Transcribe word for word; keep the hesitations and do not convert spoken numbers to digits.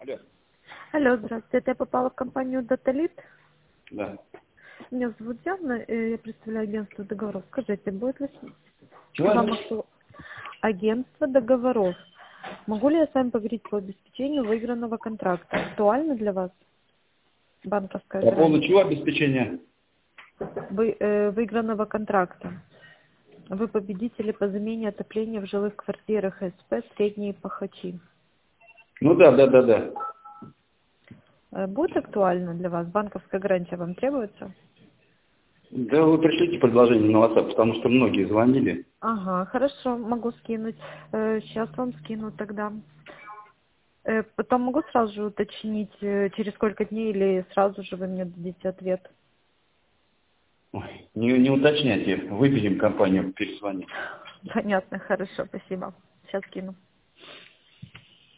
Алло. Алло, здравствуйте. Это я попала в компанию Даталит. Да. Меня зовут Диана, и я представляю агентство договоров. Скажите, будет ли Чего? вам акту- агентство договоров? Могу ли я с вами поговорить по обеспечению выигранного контракта? Актуально для вас банковская По поводу гарантия? чего обеспечения? Вы, э, выигранного контракта. Вы победители по замене отопления в жилых квартирах СП «Средние Пахачи». Ну да, да, да, да. Э, Будет актуально для вас? Банковская гарантия вам требуется? Да вы пришлите предложение на WhatsApp, потому что многие звонили. Ага, хорошо, могу скинуть. Э, Сейчас вам скину тогда. Э, Потом могу сразу же уточнить, э, через сколько дней или сразу же вы мне дадите ответ? Ой, не, не уточняйте, выберем компанию, перезвоните. Понятно, хорошо, спасибо. Сейчас скину.